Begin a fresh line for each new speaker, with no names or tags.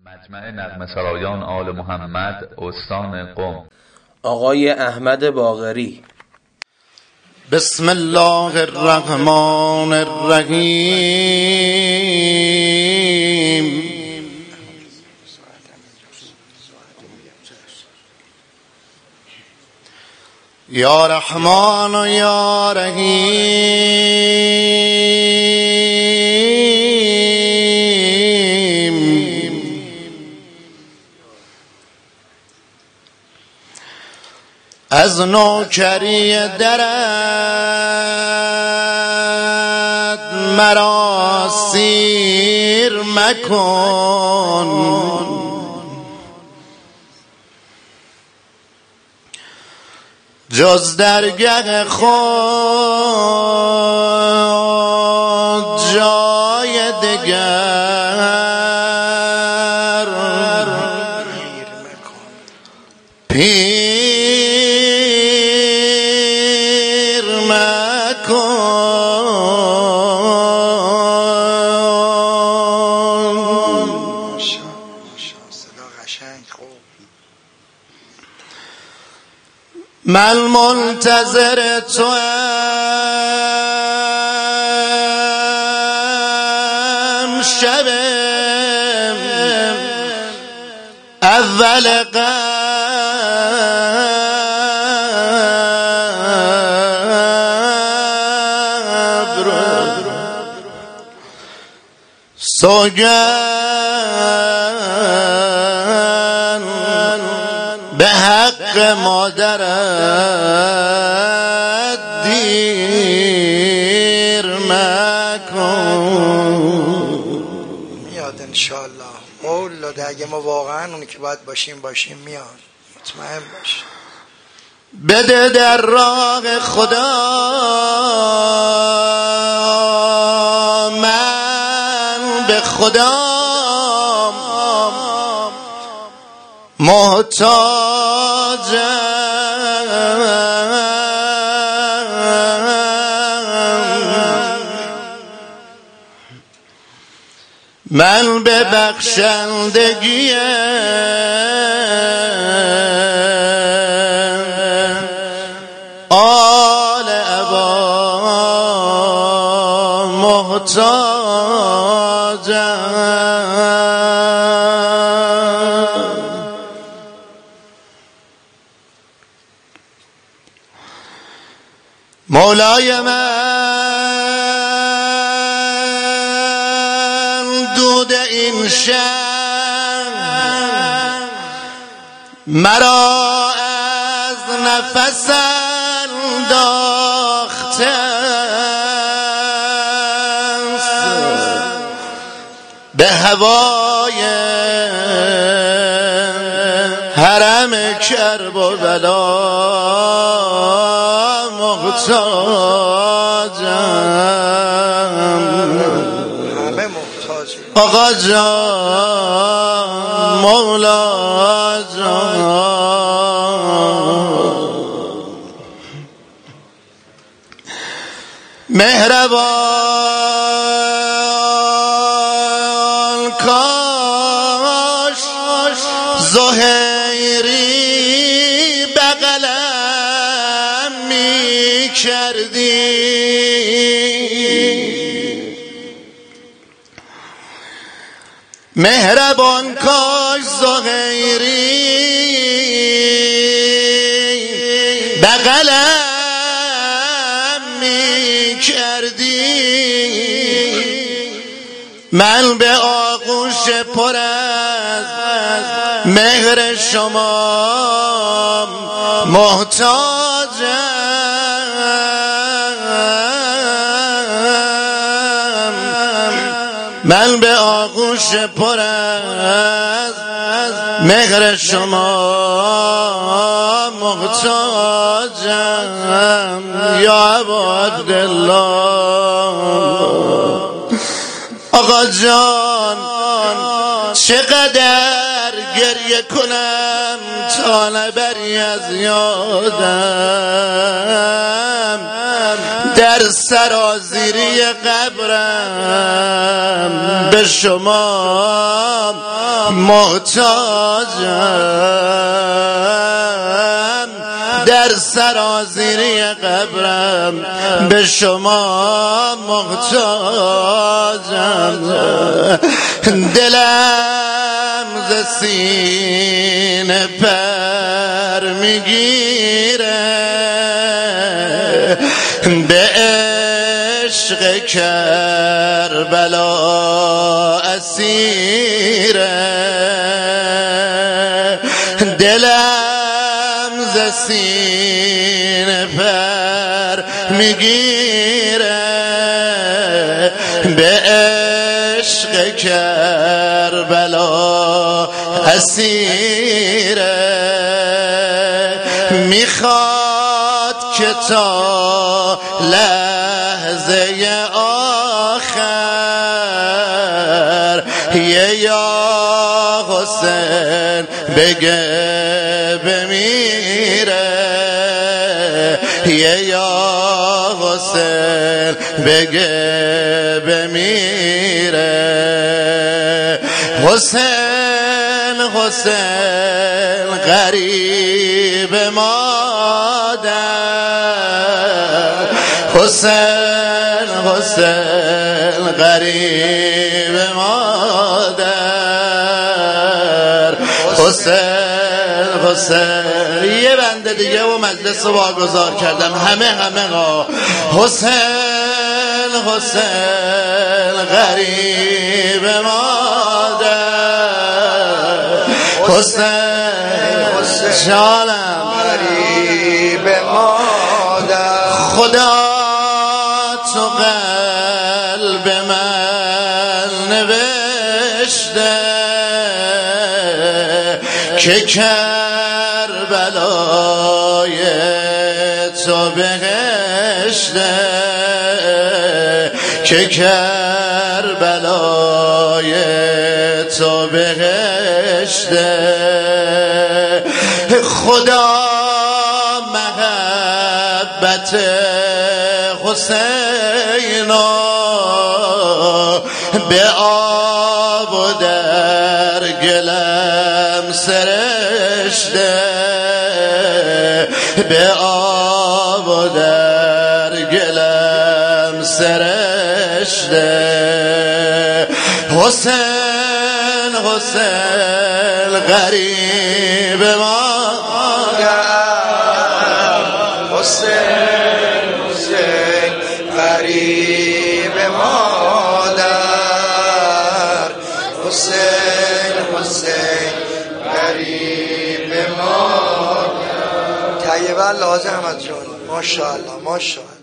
مجمع نغمه‌سرایان آل محمد استان قم
آقای احمد باقری.
بسم الله الرحمن الرحیم. یا رحمان و یا رحیم. از نوکری درت مرا سیر مکن، جز درگه خود جای دگر پیر مکن.
صدا قشنگ خوب.
من منتظر تو ام شب اول قبر، سوگند به حق مادرت دیر مکن.
میاد انشالله مولا، اگه ما واقعا اونی که باید باشیم میاد، مطمئن باش.
بده در راه خدا من به خدا محتاجم. من به بخشندگی آل ابا محتاجم. مولای من دود این شهر مرا از نفس انداخته است، به هوای حرم کربلا محتاجم.
همه محتاجیم
آقا جان، مولا جان، مهربان کاش زهیری بغلم می کردی، مهربان کاش زهیری بغلم می کردی. من به آغوش پر از مهر شما محتاجم. من به آغوش پر از مهر شما محتاجم. یا ابا عبدالله، آقا جان چقدر گریه کنم تا نبری از یادم، در سرازیری قبرم به شما محتاجم، در سرازیری قبرم به شما محتاجم. دلم ز سینه پر میگیره، به عشق کربلا اسیره، دلم ز سینه پر میگیره، به عشق کربلا اسیره. میخواد که تا لحظه آخر یا حسین بگه بمیره، یا حسین بگه بمیره. حسین حسین غریب مادر، حسین حسین غریب مادر، حسین حسین. یه بنده دیگه و مجلس رو واگذار کردم، همه حسین حسین غریب مادر، حسین جانم
غریب مادر.
خدا تو قلب من نوشته که کربلای تو بهشته، که کربلای تو بهشته. خدا محبت حسینو به آب و در گلم سرشته، به آب و در گلم سرشته. حسین حسین غریب مادر،
حسین حسین غریب مادر، حسین حسین غریب مادر. طیبه لازم احمد جان، ماشاءالله ماشاءالله.